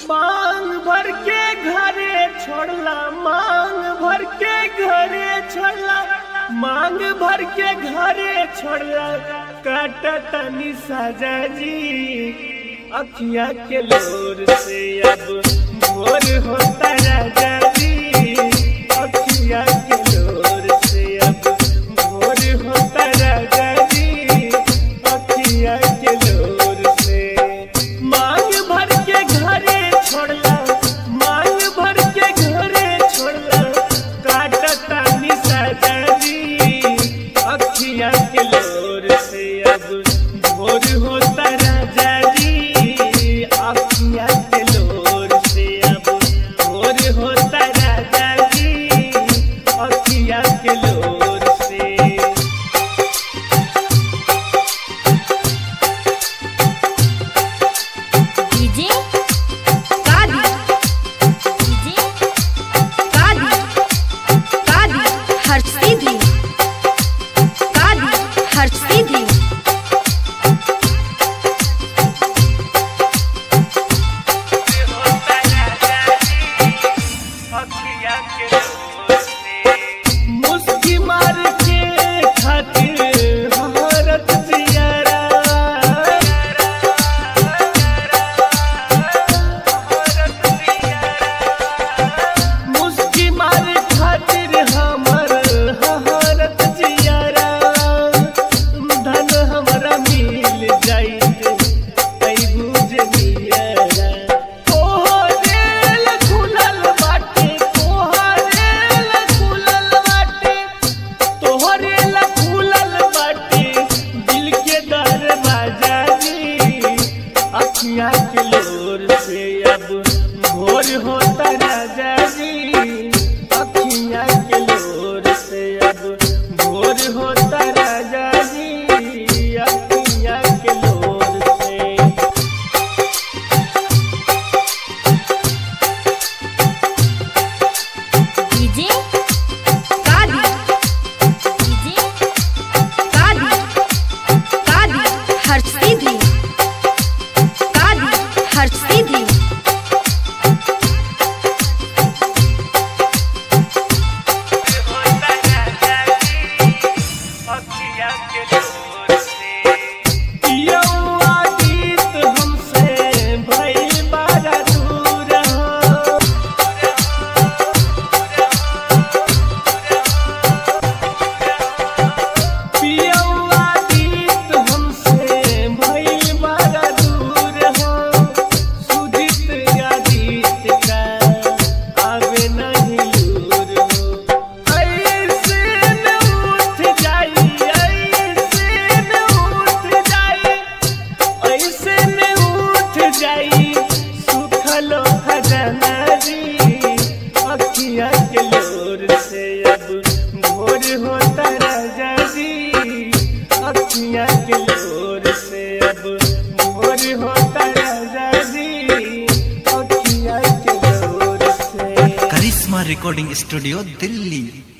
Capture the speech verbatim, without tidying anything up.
मांग भर के घरे छोड़ला, मांग भर के घरे छोड़ला, मांग भर के घरे छोड़ला, काटा तनी साजा जी अखिया के लोर से अब भोर होता राजा जी, अखिया के लोर से अब भोर होता राजा जी, अखिया के लोर से। मांग भर के घरे छोड़ला, मांग भर के घरे छोड़ला, काटा तानी साजा जी अखिया के लोर से अब भोर होता राजा जी, अखिया के लोर से अब भोर होता राजा जी, अखिया के लोर से। डीजे कादी, डीजे कादी, कादी हर सीधी, कादी हर सीधी। मुस्की मार के खातिर हमारत जियारा, मुस्की मार खातिर हमर हमारत जियारा, धन हमरा मिल जाइत ऐगु जनियारा। कोहरेल खुलल बाटे, कोहरेल खुलल बाटे, तोहरेल खुलल बाटे दिल के दरवाजा जी, अखिया के लोर से अब भोर होता राजा जी, अखिया के लोर से अब भोर होता राजा जी, अखिया के लोर से। डीजे कादी, डीजे कादी, कादी हर सीधी, कादी हर सीधी। यौआ गीत हमसे भइल बड़ा दूर हो, यौआ गीत हमसे भइल बड़ा दूर हो, सुजित गीत का आवे नहीं लूर हो। ऐसे न उठ जाई, ऐसे न उठ जाई, ऐसे न उठ जाई सुखलो खजाना जी, अखिया के लोर से अब भोर होता राजा जी, अखिया के लोर से अब भोर होता राजा जी, अखिया के लोर से। Karishma recording studio Delhi.